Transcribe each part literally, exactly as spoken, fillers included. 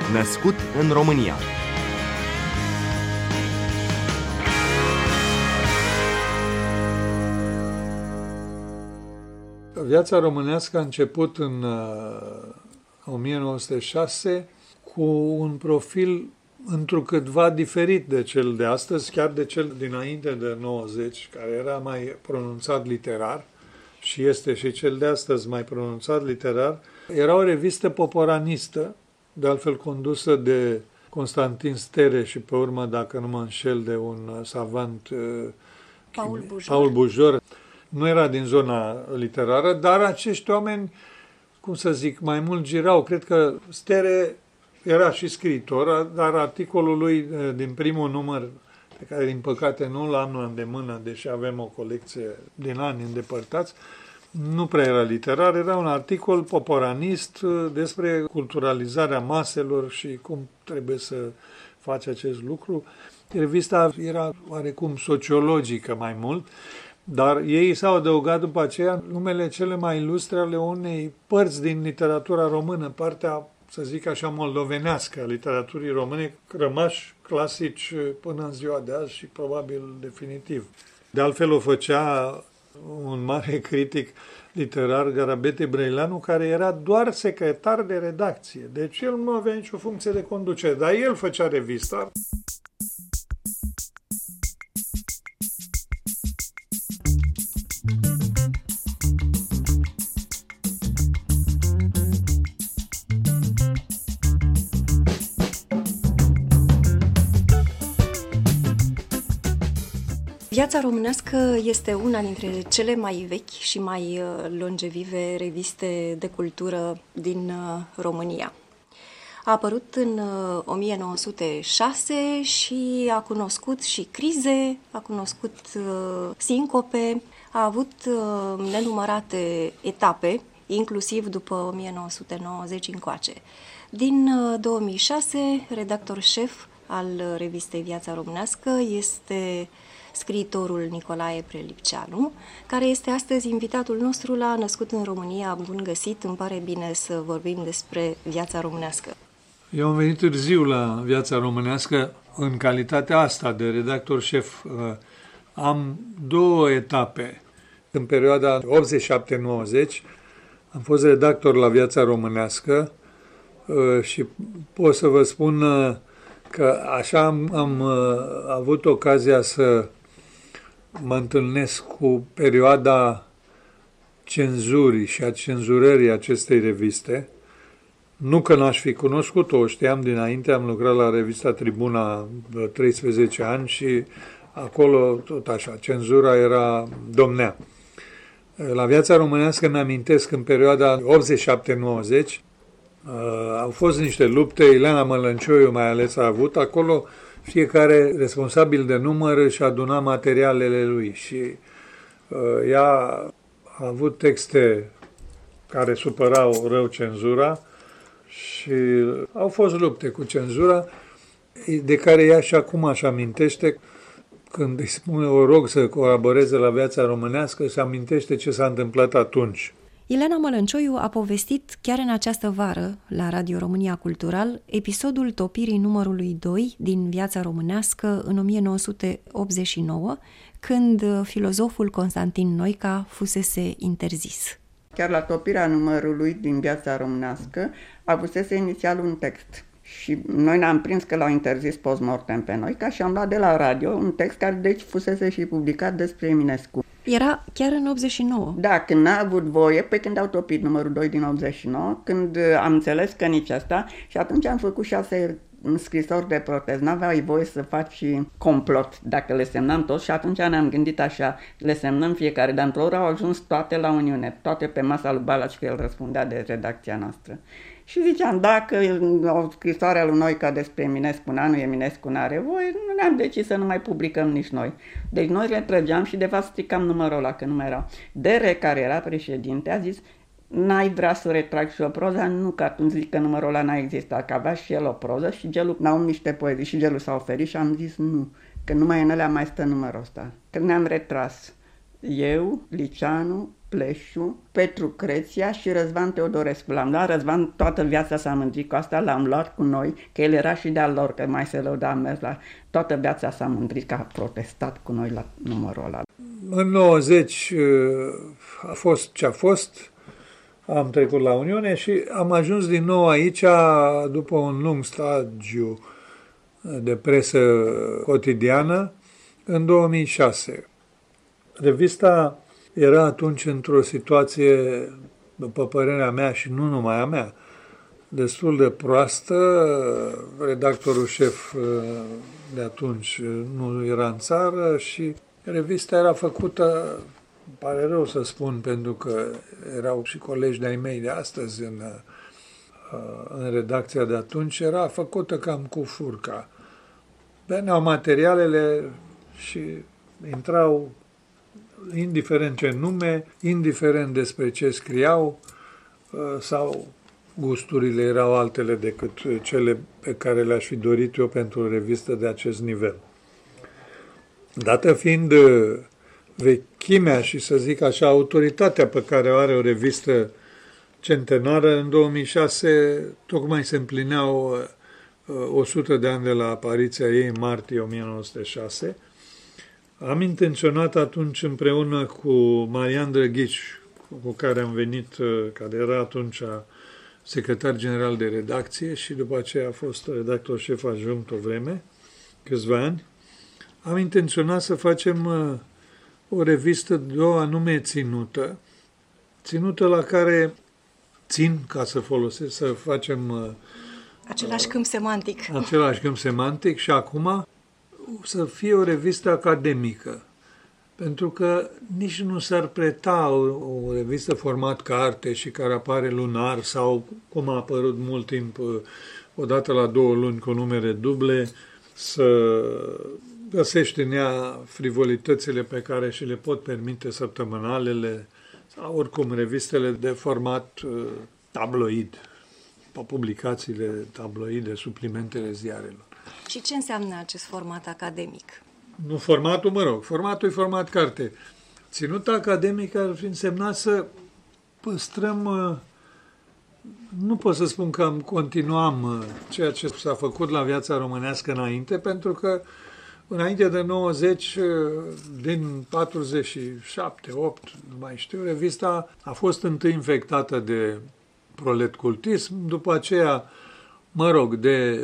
Născut în România. Viața românească a început în uh, o mie nouă sute șase cu un profil întrucâtva diferit de cel de astăzi, chiar de cel dinainte de nouăzeci, care era mai pronunțat literar și este și cel de astăzi mai pronunțat literar. Era o revistă poporanistă, de altfel condusă de Constantin Stere și pe urmă, dacă nu mă înșel, de un savant, uh, Paul Bujor. Paul Bujor. Nu era din zona literară, dar acești oameni, cum să zic, mai mult girau. Cred că Stere era și scriitor, dar articolul lui din primul număr, pe care din păcate nu l-am la îndemână, deși avem o colecție din ani îndepărtați, nu prea era literar, era un articol poporanist despre culturalizarea maselor și cum trebuie să faci acest lucru. Revista era oarecum sociologică mai mult, dar ei s-au adăugat după aceea numele cele mai ilustre ale unei părți din literatura română, partea, să zic așa, moldovenească a literaturii române, rămași clasici până în ziua de azi și probabil definitiv. De altfel o făcea un mare critic literar, Garabete Brăileanu, care era doar secretar de redacție. Deci el nu avea nicio funcție de conducere, dar el făcea revista. Viața românească este una dintre cele mai vechi și mai longevive reviste de cultură din România. A apărut în o mie nouă sute șase și a cunoscut și crize, a cunoscut sincope, a avut nenumărate etape, inclusiv după o mie nouă sute nouăzeci încoace. Din două mii șase, redactor șef al revistei Viața Românească este scriitorul Nicolae Prelipceanu, care este astăzi invitatul nostru la Născut în România. Bun găsit, îmi pare bine să vorbim despre Viața Românească. Eu am venit târziu la Viața Românească în calitatea asta de redactor șef. Am două etape. În perioada optzeci și șapte nouăzeci am fost redactor la Viața Românească și pot să vă spun că așa am, am avut ocazia să mă întâlnesc cu perioada cenzurii și a cenzurării acestei reviste. Nu că n-aș fi cunoscut-o, o știam dinainte, am lucrat la revista Tribuna de treisprezece ani și acolo tot așa, cenzura era domnea. La Viața Românească mi-amintesc în perioada optzeci și șapte nouăzeci, Uh, au fost niște lupte, Ileana Mălăncioiu mai ales a avut, acolo fiecare responsabil de număr își aduna materialele lui și uh, ea a avut texte care supărau rău cenzura și au fost lupte cu cenzura, de care ea și acum își amintește când îi spune, o rog să colaboreze la Viața Românească, se amintește ce s-a întâmplat atunci. Ileana Mălăncioiu a povestit chiar în această vară, la Radio România Cultural, episodul topirii numărului doi din Viața Românească în o mie nouă sute optzeci și nouă, când filozoful Constantin Noica fusese interzis. Chiar la topirea numărului din Viața Românească avusese inițial un text. Și noi ne-am prins că l-au interzis post-mortem pe Noica și am luat de la radio un text care deci fusese și publicat despre Eminescu. Era chiar în optzeci și nouă. Da, când n-a avut voie, pe când au topit numărul doi din optzeci și nouă, când am înțeles că nici asta, și atunci am făcut șase scrisori de protest. N-aveai voie să faci complot dacă le semnam toți și atunci ne-am gândit așa, le semnăm fiecare, dar într-o oră au ajuns toate la Uniune, toate pe masa lui Balaci, că el răspundea de redacția noastră. Și ziceam, dacă o scrisoare lui Noica despre Eminescu, nu Eminescu n-are voie, nu ne-am decis să nu mai publicăm nici noi. Deci noi le trăgeam și de fapt stricam numărul ăla, că nu mai erau. Dere, care era președinte, a zis, n-ai vrea să retrag și o proză? Nu, că atunci zic că numărul ăla n-a existat, că avea și el o proză și Gelu n-au niște poezii și Gelu s-a oferit și am zis nu, că numai în alea mai stă numărul ăsta. Că ne-am retras. Eu, Liceanu, Pleșu, Petru Creția și Răzvan Teodorescu. L-am luat, Răzvan toată viața s-a mândrit cu asta, l-am luat cu noi, că el era și de-al lor, că mai se lăuda, am mers la... Toată viața s-a mândrit că a protestat cu noi la numărul ăla. În nouăzeci a fost ce a fost, am trecut la Uniune și am ajuns din nou aici după un lung stagiu de presă cotidiană în două mii șase. Revista era atunci într-o situație, după părerea mea și nu numai a mea, destul de proastă. Redactorul șef de atunci nu era în țară și revista era făcută, îmi pare rău să spun, pentru că erau și colegi de-ai mei de astăzi în, în redacția de atunci, era făcută cam cu furca. Veneau materialele și intrau indiferent ce nume, indiferent despre ce scriau, sau gusturile erau altele decât cele pe care le-aș fi dorit eu pentru o revistă de acest nivel. Dată fiind vechimea și, să zic așa, autoritatea pe care o are o revistă centenară, în două mii șase tocmai se împlineau o sută de ani de la apariția ei în martie o mie nouă sute șase. Am intenționat atunci împreună cu Marian Drăghici, cu care am venit, care era atunci secretar general de redacție și după aceea a fost redactor șef adjunct o vreme, câțiva ani, am intenționat să facem o revistă de o anume ținută, ținută la care țin, ca să folosesc, să facem același câmp semantic. Același câmp semantic și acum să fie o revistă academică, pentru că nici nu s-ar preta o, o revistă format carte și care apare lunar sau, cum a apărut mult timp, odată la două luni cu numere duble, să găsești în ea frivolitățile pe care și le pot permite săptămânalele sau oricum revistele de format tabloid, publicațiile tabloide, suplimentele ziarelor. Și ce înseamnă acest format academic? Nu formatul, mă rog, formatul e format carte. Ținuta academică ar fi însemnat să păstrăm, nu pot să spun că continuam ceea ce s-a făcut la viața românească înainte, pentru că înainte de nouăzeci, din patruzeci și șapte, opt, nu mai știu, revista a fost întâi infectată de proletcultism, după aceea, mă rog, de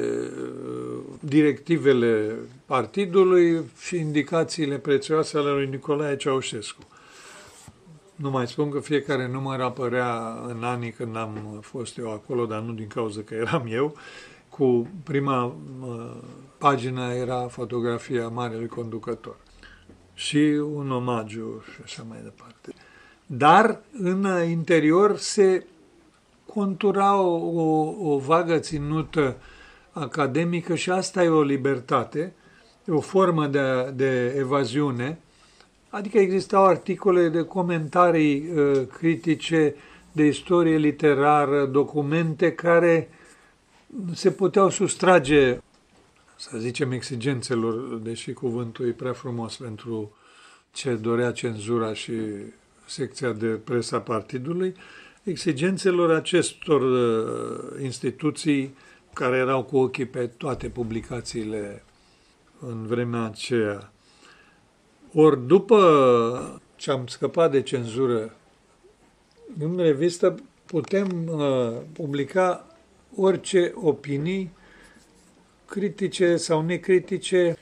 directivele partidului și indicațiile prețioase ale lui Nicolae Ceaușescu. Nu mai spun că fiecare număr apărea în anii când am fost eu acolo, dar nu din cauza că eram eu. Cu prima uh, pagină era fotografia marelui conducător și un omagiu și așa mai departe. Dar în interior se contura o, o, o vagă ținută academică și asta e o libertate, e o formă de, de evaziune, adică existau articole de comentarii uh, critice, de istorie literară, documente care se puteau sustrage, să zicem, exigențelor, deși cuvântul e prea frumos pentru ce dorea cenzura și secția de presă a partidului, exigențelor acestor uh, instituții care erau cu ochii pe toate publicațiile în vremea aceea. Ori după ce am scăpat de cenzură, în revistă putem uh, publica orice opinii critice sau necritice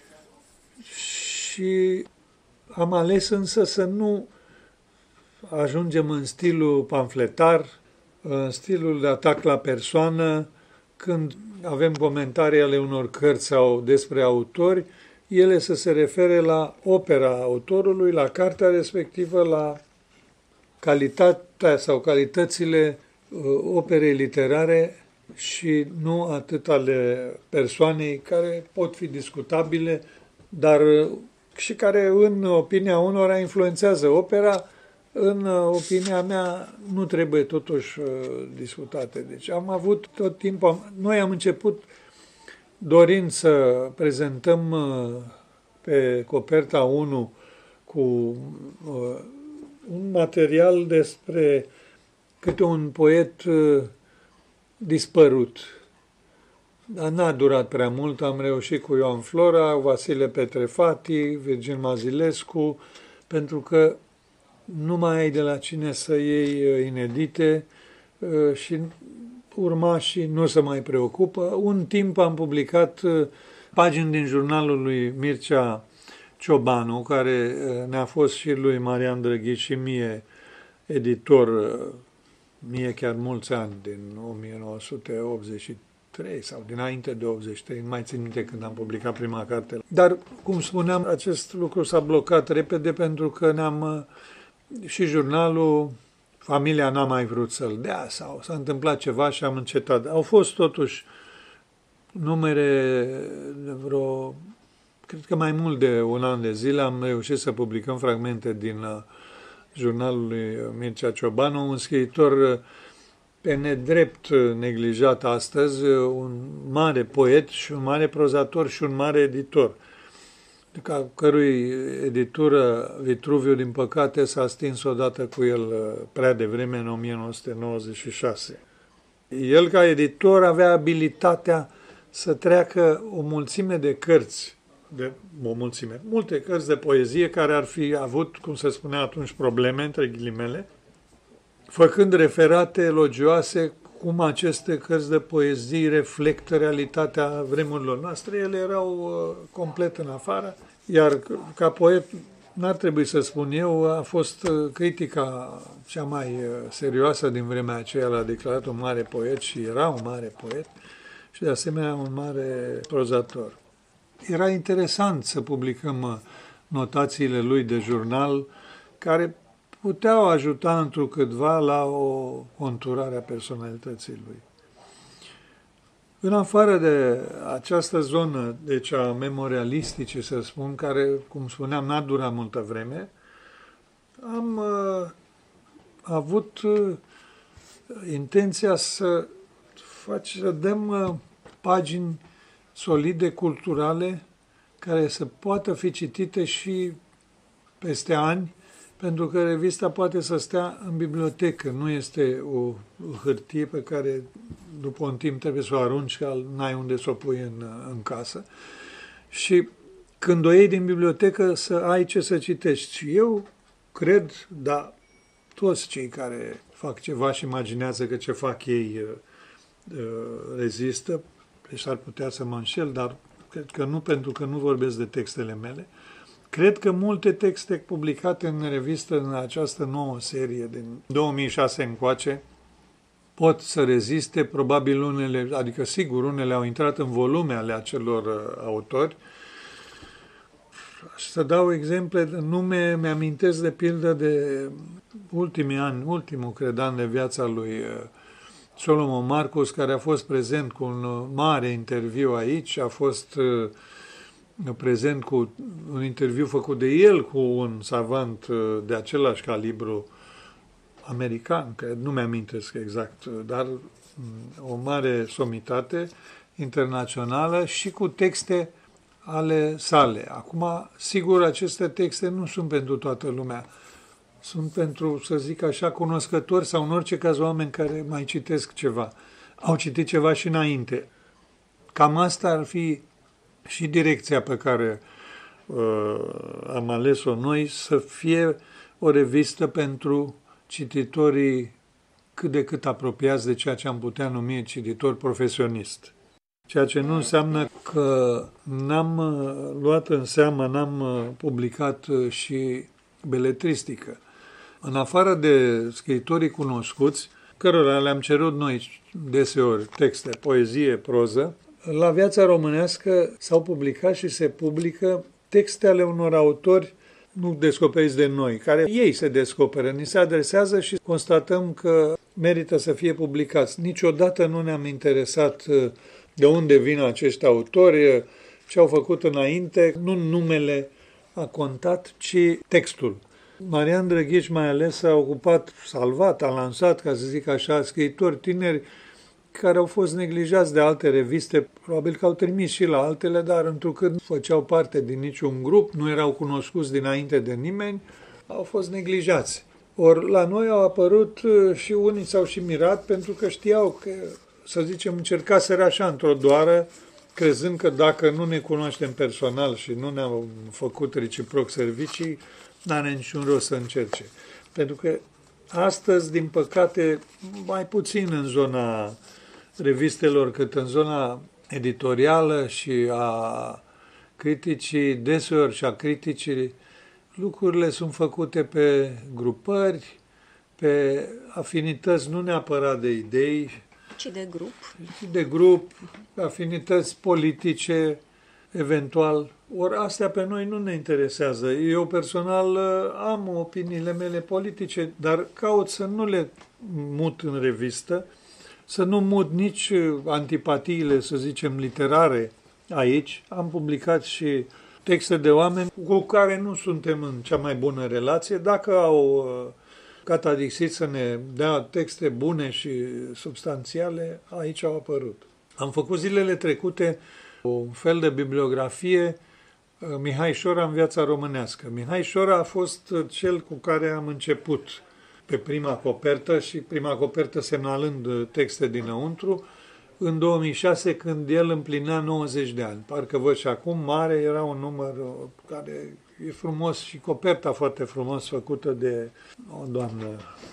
și am ales însă să nu ajungem în stilul pamfletar, în stilul de atac la persoană, când avem comentarii ale unor cărți sau despre autori, ele să se refere la opera autorului, la cartea respectivă, la calitatea sau calitățile uh, operei literare și nu atât ale persoanei, care pot fi discutabile, dar și care, în opinia unora, influențează opera. În opinia mea, nu trebuie totuși discutate. Deci am avut tot timpul, noi am început dorind să prezentăm pe coperta unu cu un material despre câte un poet uh, dispărut. Dar n-a durat prea mult, am reușit cu Ioan Flora, Vasile Petrefati, Virgil Mazilescu, pentru că nu mai ai de la cine să iei inedite și urmașii nu se mai preocupă. Un timp am publicat pagini din jurnalul lui Mircea Ciobanu, care ne-a fost și lui Marian Drăghici și mie editor, mie chiar mulți ani, din o mie nouă sute optzeci și trei sau dinainte de optzeci și trei, nu mai țin minte când am publicat prima carte. Dar, cum spuneam, acest lucru s-a blocat repede pentru că ne-am și jurnalul, familia n-a mai vrut să-l dea sau s-a întâmplat ceva și am încetat. Au fost totuși numere de vreo, cred că mai mult de un an de zile, am reușit să publicăm fragmente din jurnalul lui Mircea Ciobanu, un scriitor pe nedrept neglijat astăzi, un mare poet și un mare prozator și un mare editor, ca cărui editură Vitruviu, din păcate, s-a stins odată cu el prea devreme, în o mie nouă sute nouăzeci și șase. El, ca editor, avea abilitatea să treacă o mulțime de cărți, de o mulțime, multe cărți de poezie care ar fi avut, cum se spunea atunci, probleme, între ghilimele, făcând referate elogioase cum aceste cărți de poezii reflectă realitatea vremurilor noastre. Ele erau uh, complet în afară, iar ca poet, n-ar trebui să spun eu, a fost uh, critica cea mai uh, serioasă din vremea aceea, l-a declarat un mare poet și era un mare poet și de asemenea un mare prozator. Era interesant să publicăm uh, notațiile lui de jurnal, care puteau ajuta întrucâtva la o conturare a personalității lui. În afară de această zonă, deci a memorialistice, să spun, care, cum spuneam, n-a durat multă vreme, am uh, avut uh, intenția să, faci, să dăm uh, pagini solide, culturale, care să poată fi citite și peste ani, pentru că revista poate să stea în bibliotecă, nu este o hârtie pe care după un timp trebuie să o arunci, că n-ai unde să o pui în, în casă. Și când o iei din bibliotecă să ai ce să citești. Și eu cred, dar toți cei care fac ceva și imaginează că ce fac ei rezistă, deci ar putea să mă înșel, dar cred că nu, pentru că nu vorbesc de textele mele. Cred că multe texte publicate în revistă în această nouă serie din două mii șase încoace pot să reziste, probabil unele, adică sigur unele au intrat în volume ale acelor autori. Să dau exemple, nume, mi-amintesc de pildă de ultimii ani, ultimul, cred, an de viața lui Solomon Marcus, care a fost prezent cu un mare interviu aici, a fost prezent cu un interviu făcut de el cu un savant de același calibru american, că nu mi-amintesc exact, dar o mare somitate internațională și cu texte ale sale. Acum, sigur, aceste texte nu sunt pentru toată lumea. Sunt pentru, să zic așa, cunoscători sau în orice caz oameni care mai citesc ceva. Au citit ceva și înainte. Cam asta ar fi și direcția pe care uh, am ales-o noi, să fie o revistă pentru cititorii cât de cât apropiați de ceea ce am putea numi cititor profesionist. Ceea ce nu înseamnă că n-am luat în seamă, n-am publicat și beletristică. În afară de scriitorii cunoscuți, cărora le-am cerut noi deseori texte, poezie, proză, la Viața Românească s-au publicat și se publică texte ale unor autori nu descoperiți de noi, care ei se descoperă, ni se adresează și constatăm că merită să fie publicați. Niciodată nu ne-am interesat de unde vin acești autori, ce au făcut înainte, nu numele a contat, ci textul. Marian Drăghici mai ales s-a ocupat, salvat, a lansat, ca să zic așa, scriitori tineri care au fost neglijați de alte reviste, probabil că au trimis și la altele, dar întrucât nu făceau parte din niciun grup, nu erau cunoscuți dinainte de nimeni, au fost neglijați. Ori la noi au apărut și unii s-au și mirat pentru că știau că, să zicem, încercaseră așa într-o doară, crezând că dacă nu ne cunoaștem personal și nu ne-au făcut reciproc servicii, n-are niciun rost să încerce. Pentru că astăzi, din păcate, mai puțin în zona revistelor cât în zona editorială și a criticii, deseori și a criticii, lucrurile sunt făcute pe grupări, pe afinități nu neapărat de idei, ci de grup. ci de grup, afinități politice, eventual. Ori astea pe noi nu ne interesează. Eu personal am opiniile mele politice, dar caut să nu le mut în revistă, să nu mut nici antipatiile, să zicem, literare aici. Am publicat și texte de oameni cu care nu suntem în cea mai bună relație. Dacă au catadixit să ne dea texte bune și substanțiale, aici au apărut. Am făcut zilele trecute un fel de bibliografie, Mihai Șora în viața românească. Mihai Șora a fost cel cu care am început pe prima copertă și prima copertă semnalând texte dinăuntru, în două mii șase, când el împlinea nouăzeci de ani. Parcă văd și acum mare, era un număr care e frumos și coperta foarte frumos făcută de o doamnă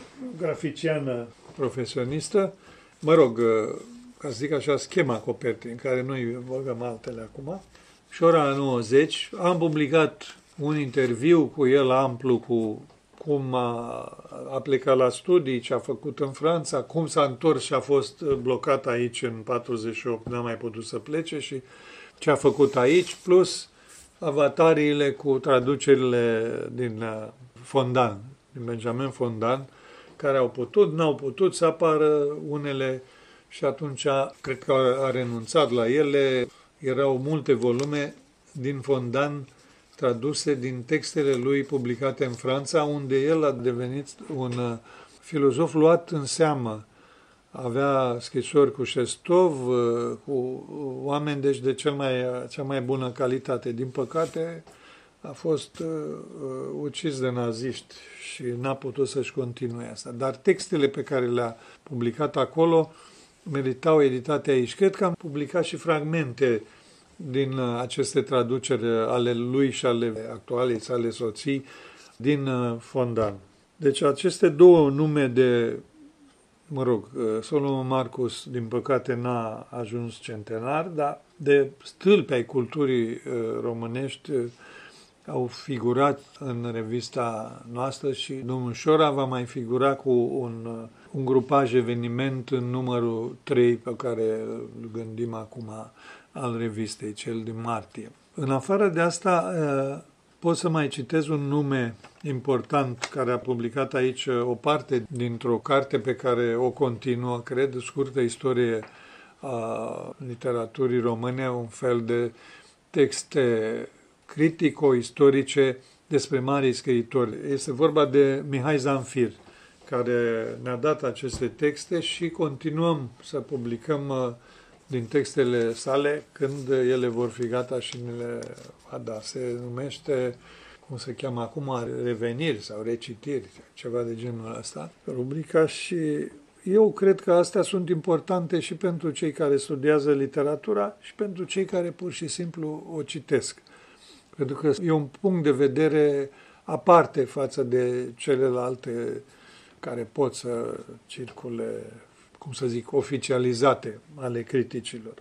graficiană profesionistă. Mă rog, ca să zic așa, schema copertei, în care noi băgăm altele acum. Șora nouăzeci, am publicat un interviu cu el amplu cu cum a, a plecat la studii, ce a făcut în Franța, cum s-a întors și a fost blocat aici în patruzeci și opt, n-a mai putut să plece și ce a făcut aici, plus avatariile cu traducerile din Fondan, din Benjamin Fondan, care au putut, n-au putut să apară unele și atunci cred că a renunțat la ele. Erau multe volume din Fondan traduse din textele lui publicate în Franța, unde el a devenit un filozof luat în seamă. Avea scrisori cu Șestov, cu oameni deci de cel mai, cea mai bună calitate. Din păcate, a fost uh, ucis de naziști și n-a putut să-și continue asta. Dar textele pe care le-a publicat acolo meritau editate aici. Cred că am publicat și fragmente din aceste traduceri ale lui și ale actualei sale soții din Fondan. Deci aceste două nume de, mă rog, Solomon Marcus, din păcate, n-a ajuns centenar, dar de stâlpi ai culturii românești au figurat în revista noastră și domnul Șora va mai figura cu un, un grupaj eveniment în numărul trei pe care îl gândim acum al revistei, cel din martie. În afară de asta, pot să mai citez un nume important care a publicat aici o parte dintr-o carte pe care o continuă, cred, Scurtă istorie a literaturii române, un fel de texte critico-istorice despre mari scriitori. Este vorba de Mihai Zamfir, care ne-a dat aceste texte și continuăm să publicăm din textele sale când ele vor fi gata și ne le va da. Se numește, cum se cheamă acum, reveniri sau recitiri, ceva de genul ăsta, rubrica, și eu cred că astea sunt importante și pentru cei care studiază literatura și pentru cei care pur și simplu o citesc. Pentru că e un punct de vedere aparte față de celelalte care pot să circule, cum să zic, oficializate ale criticilor.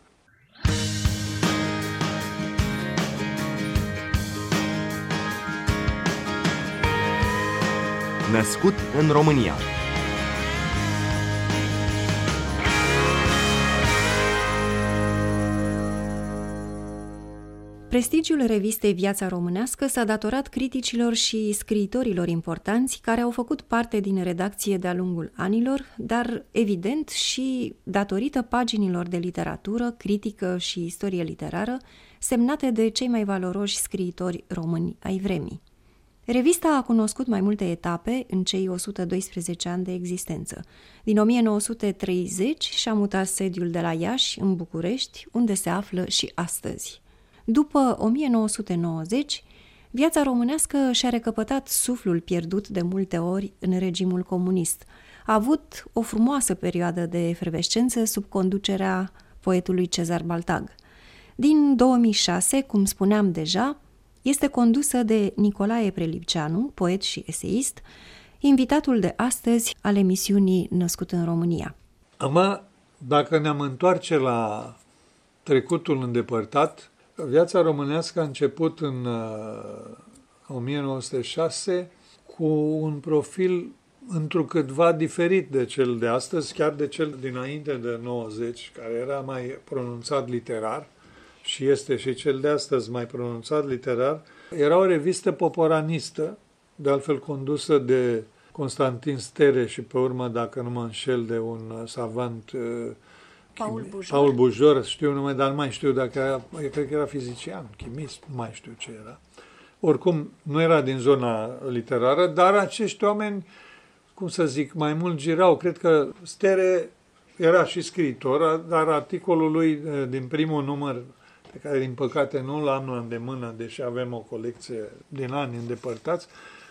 Născut în România. Prestigiul revistei Viața Românească s-a datorat criticilor și scriitorilor importanți care au făcut parte din redacție de-a lungul anilor, dar evident și datorită paginilor de literatură, critică și istorie literară, semnate de cei mai valoroși scriitori români ai vremii. Revista a cunoscut mai multe etape în cei o sută doisprezece ani de existență. Din o mie nouă sute treizeci și-a mutat sediul de la Iași în București, unde se află și astăzi. După o mie nouă sute nouăzeci, Viața românească și-a recăpătat suflul pierdut de multe ori în regimul comunist. A avut o frumoasă perioadă de efervescență sub conducerea poetului Cezar Baltag. Din două mii șase, cum spuneam deja, este condusă de Nicolae Prelipceanu, poet și eseist, invitatul de astăzi al emisiunii Născut în România. Acum, dacă ne-am întoarce la trecutul îndepărtat, viața românească a început în uh, o mie nouă sute șase cu un profil întrucâtva diferit de cel de astăzi, chiar de cel dinainte de nouăzeci, care era mai pronunțat literar, și este și cel de astăzi mai pronunțat literar. Era o revistă poporanistă, de altfel condusă de Constantin Stere și pe urmă, dacă nu mă înșel, de un savant, Paul Bujor. Paul Bujor, știu nume, dar nu mai știu dacă era, eu cred că era fizician, chimist, nu mai știu ce era. Oricum, nu era din zona literară, dar acești oameni, cum să zic, mai mult girau. Cred că Stere era și scriitor, dar articolul lui din primul număr, pe care, din păcate, nu l-am la îndemână, deși avem o colecție din ani îndepărtați,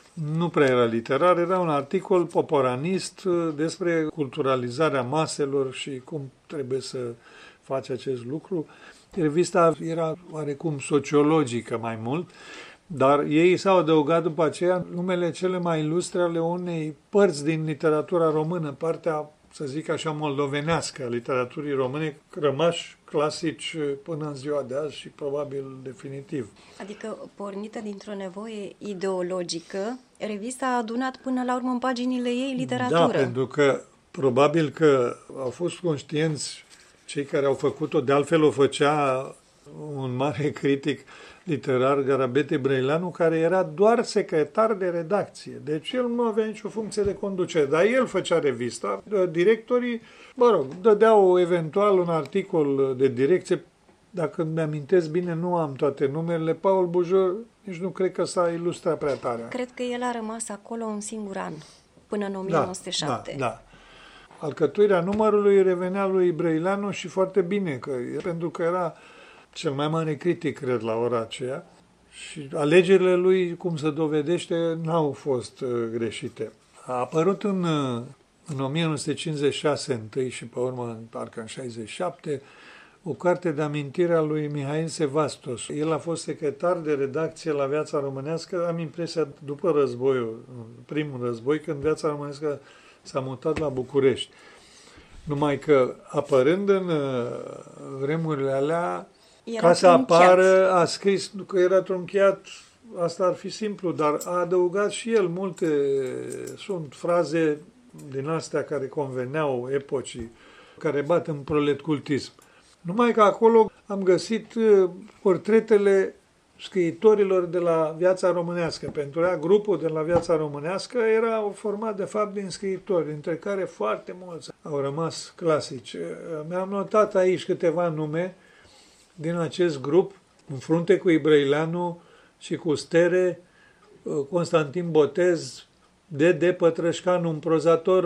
nu prea era literar, era un articol poporanist despre culturalizarea maselor și cum trebuie să faci acest lucru. Revista era oarecum sociologică mai mult, dar ei s-au adăugat după aceea numele cele mai ilustre ale unei părți din literatura română, partea, să zic așa, moldovenească a literaturii române, rămași clasici până în ziua de azi și probabil definitiv. Adică, pornită dintr-o nevoie ideologică, revista a adunat până la urmă în paginile ei literatură. Da, pentru că probabil că au fost conștienți cei care au făcut-o, de altfel o făcea un mare critic literar, Garabete Brăileanu, care era doar secretar de redacție. Deci el nu avea nicio funcție de conducere, dar el făcea revista. Directorii, mă rog, dădeau eventual un articol de direcție. Dacă îmi amintesc bine, nu am toate numerele. Paul Bujor, nici nu cred că s-a ilustrat prea tare. Cred că el a rămas acolo un singur an, până în o mie nouă sute șapte. Da, da. Alcătuirea numărului revenea lui Brăileanu și foarte bine, că, pentru că era cel mai mare critic, cred, la ora aceea. Și alegerile lui, cum se dovedește, n-au fost uh, greșite. A apărut în, uh, în o mie nouă sute cincizeci și șase întâi și pe urmă, parcă în șaizeci și șapte, o carte de amintire a lui Mihail Sevastos. El a fost secretar de redacție la Viața Românească, am impresia, după războiul, primul război, când Viața Românească s-a mutat la București. Numai că, apărând în uh, vremurile alea, era ca să apară, a scris că era trunchiat, asta ar fi simplu, dar a adăugat și el multe, sunt fraze din astea care conveneau epocii, care bat în proletcultism. Numai că acolo am găsit portretele scriitorilor de la Viața Românească. Pentru ea, grupul de la Viața Românească era format de fapt din scriitori, dintre care foarte mulți au rămas clasici. Mi-am notat aici câteva nume din acest grup, în frunte cu Brăileanu și cu Stere, Constantin Botez, Dede Pătrășcanu, un prozator,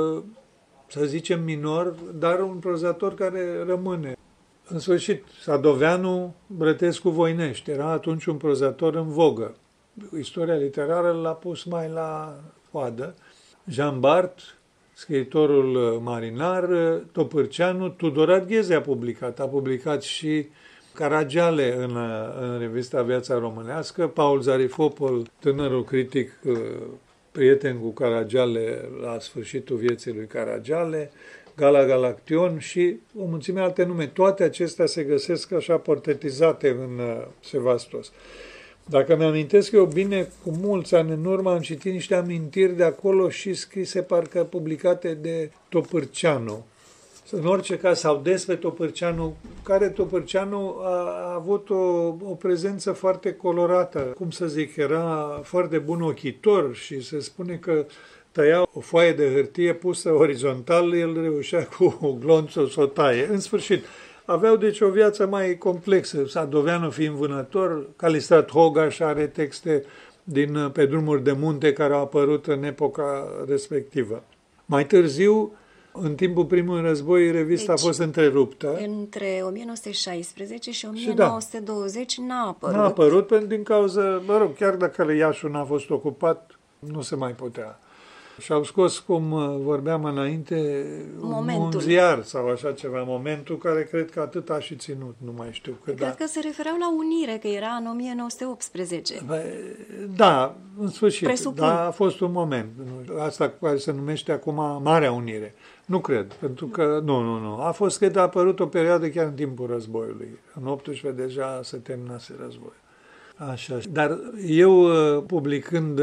să zicem, minor, dar un prozator care rămâne. În sfârșit, Sadoveanu, Brătescu Voinești, era atunci un prozator în vogă. Istoria literară l-a pus mai la coadă. Jean Bart, scriitorul marinar, Topârceanu, Tudorat Gheze a publicat. A publicat și Caragiale în, în revista Viața Românească, Paul Zarifopol, tânărul critic, prieten cu Caragiale la sfârșitul vieții lui Caragiale, Gala Galaction și o mulțime alte nume. Toate acestea se găsesc așa portretizate în Sevastos. Dacă mi-amintesc eu bine, cu mulți ani în urmă am citit niște amintiri de acolo și scrise parcă publicate de Topârceanu. În orice caz, sau despre Topârceanu, care Topârceanu a, a avut o, o prezență foarte colorată. Cum să zic, era foarte bun ochitor și se spune că tăia o foaie de hârtie pusă orizontal, el reușea cu glonțul să o taie. În sfârșit, aveau deci o viață mai complexă. Sadoveanu fiind vânător, Calistrat Hogaș are texte din Pe drumuri de munte care au apărut în epoca respectivă. Mai târziu, În timpul primului război, revista deci, a fost întreruptă. Între o mie nouă sute șaisprezece și o mie nouă sute douăzeci și da, n-a apărut. N-a apărut pentru din cauza, mă rog, chiar dacă Iașul n-a fost ocupat, nu se mai putea. Și au scos, cum vorbeam înainte, momentul. Un ziar sau așa ceva, momentul care cred că atât a și ținut, nu mai știu. Că cred da. că se refereau la unire, că era în o mie nouă sute optsprezece. Da, în sfârșit, Presupun. dar a fost un moment. Asta care se numește acum Marea Unire. Nu cred, pentru că, nu, nu, nu. A fost, cred, a apărut o perioadă chiar în timpul războiului. În optsprezece deja se terminase războiul. Așa. Dar eu, publicând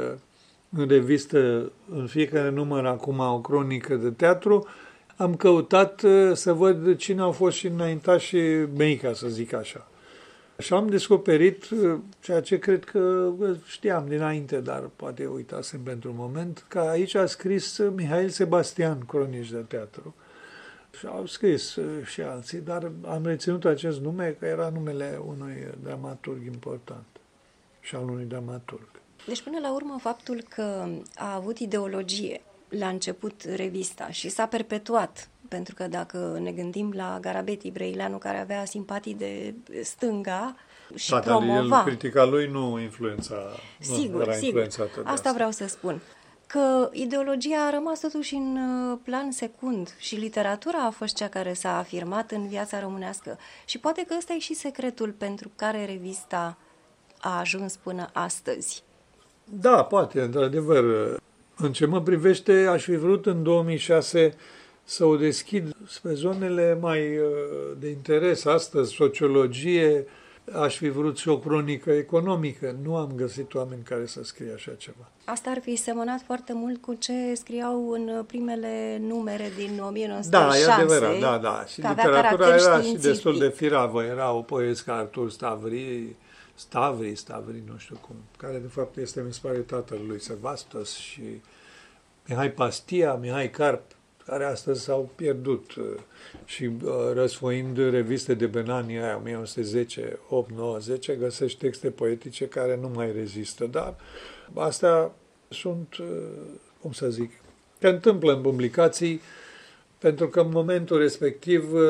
în revistă, în fiecare număr acum, o cronică de teatru, am căutat să văd cine au fost și înaintașii mei, ca să zic așa. Și am descoperit ceea ce cred că știam dinainte, dar poate uitasem pentru un moment, că aici a scris Mihail Sebastian cronici de teatru. Și au scris și alții, dar am reținut acest nume, că era numele unui dramaturg important și al unui dramaturg. Deci, până la urmă, faptul că a avut ideologie la început revista și s-a perpetuat, pentru că dacă ne gândim la Garabeti Brăileanu, care avea simpatii de stânga și da, promova... El, critica lui nu influența, sigur, nu era sigur. influențată de asta. asta vreau să spun. Că ideologia a rămas totuși în plan secund și literatura a fost cea care s-a afirmat în viața românească. Și poate că ăsta e și secretul pentru care revista a ajuns până astăzi. Da, poate, într-adevăr. În ce mă privește, aș fi vrut în două mii șase să o deschid spre zonele mai de interes astăzi, sociologie, aș fi vrut și o cronică economică. Nu am găsit oameni care să scrie așa ceva. Asta ar fi semănat foarte mult cu ce scriau în primele numere din o mie nouă sute șase. Da, e adevărat, da, da. Și literatura era și destul de firavă. Erau poeți ca Artur Stavri, Stavri, Stavri, nu știu cum, care de fapt este, mi se pare, tatăl lui Sevastos, și Mihai Pastia, Mihai Carp, care astăzi s-au pierdut și uh, răsfoind reviste de pe anii aia, o mie nouă sute zece, opt, nouă, zece, găsești texte poetice care nu mai rezistă, dar astea sunt, uh, cum să zic, se întâmplă în publicații, pentru că în momentul respectiv uh,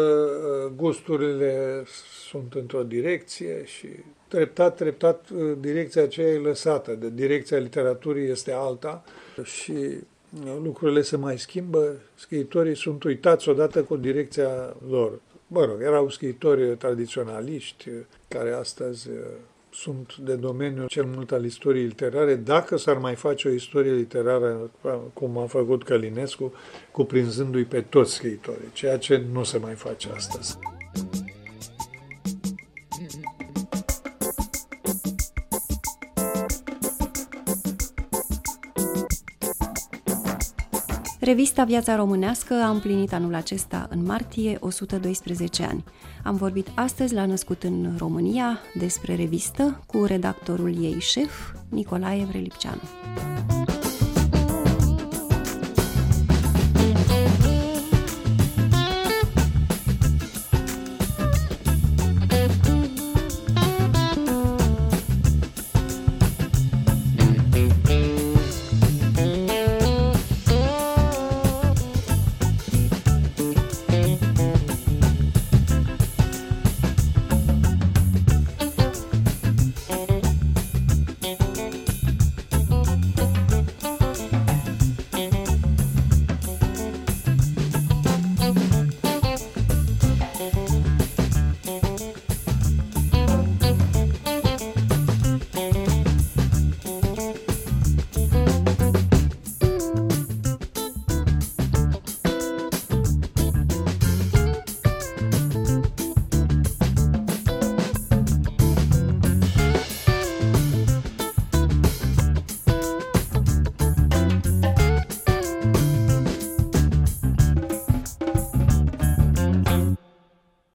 gusturile sunt într-o direcție și treptat, treptat direcția aceea e lăsată, de direcția literaturii este alta și lucrurile se mai schimbă, scriitorii sunt uitați odată cu direcția lor. Mă rog, erau scriitori tradiționaliști care astăzi sunt de domeniul cel mult al istoriei literare. Dacă s-ar mai face o istorie literară, cum a făcut Călinescu, cuprinzându-i pe toți scriitorii, ceea ce nu se mai face astăzi. Revista Viața Românească a împlinit anul acesta, în martie, o sută doisprezece ani. Am vorbit astăzi la Născut în România despre revistă cu redactorul ei șef, Nicolae Vrelipceanu.